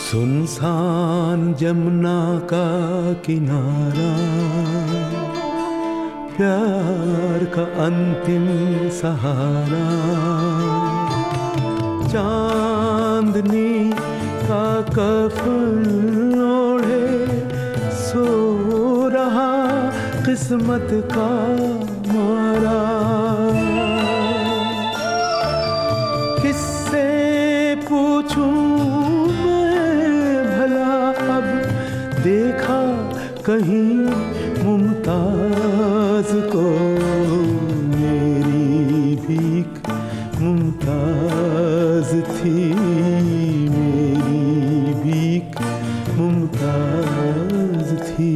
सुनसान जमुना का किनारा, प्यार का अंतिम सहारा, चांदनी का कफन ओढ़े सो रहा किस्मत का मारा। किससे पूछूं अब देखा कहीं मुमताज को, मेरी भीख मुमताज थी, मेरी भीख मुमताज थी।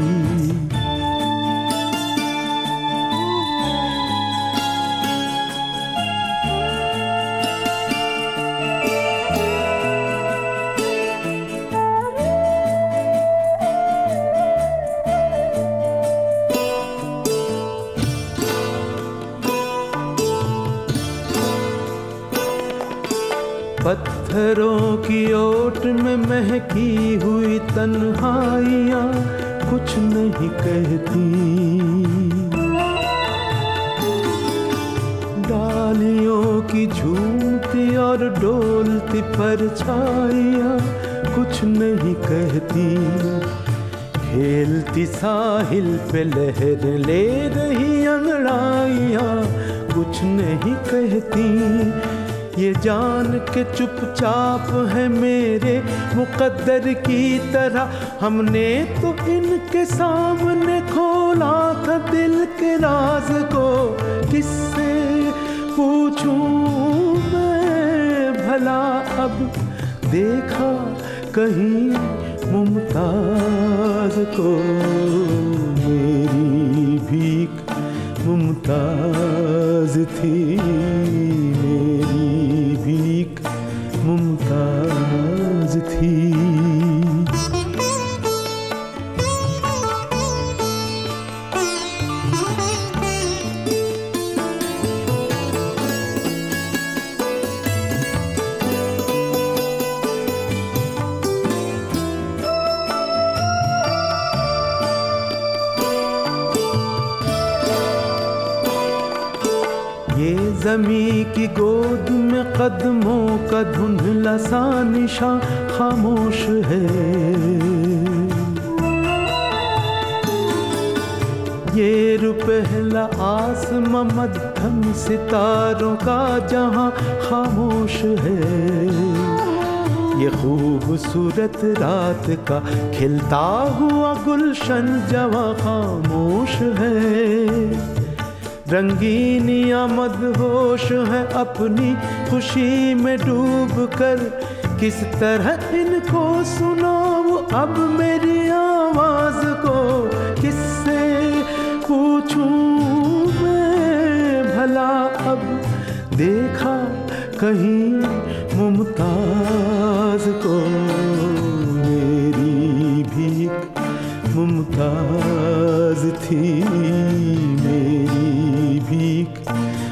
पत्थरों की ओट में महकी हुई तन्हाइयाँ कुछ नहीं कहती, डालियों की झूमती और डोलती परछाइयाँ कुछ नहीं कहती, खेलती साहिल पे लहर ले रही अंगड़ाइयाँ कुछ नहीं कहती। ये जान के चुपचाप है मेरे मुकद्दर की तरह, हमने तो इनके सामने खोला था दिल के राज को। किससे पूछूं मैं भला अब देखा कहीं मुमताज को, मेरी भीख मुमताज थी, मेरी भीख मुमताज थी। ये ज़मीं की गोद में कदमों का धुंधला सा निशान खामोश है, ये रुपहला आसमां मध्यम सितारों का जहां खामोश है, ये खूबसूरत रात का खिलता हुआ गुलशन जवां खामोश है। रंगीनियाँ मदहोश है अपनी खुशी में डूब कर, किस तरह इनको सुनाऊं अब मेरी आवाज को। किससे पूछूं मैं भला अब देखा कहीं मुमताज को, मेरी भीख मुमताज थी, मेरी भीख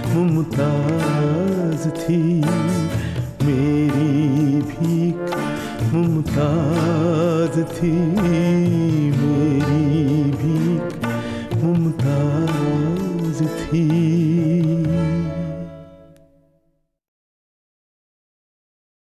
मुमताज थी, मेरी भीख मुमताज थी।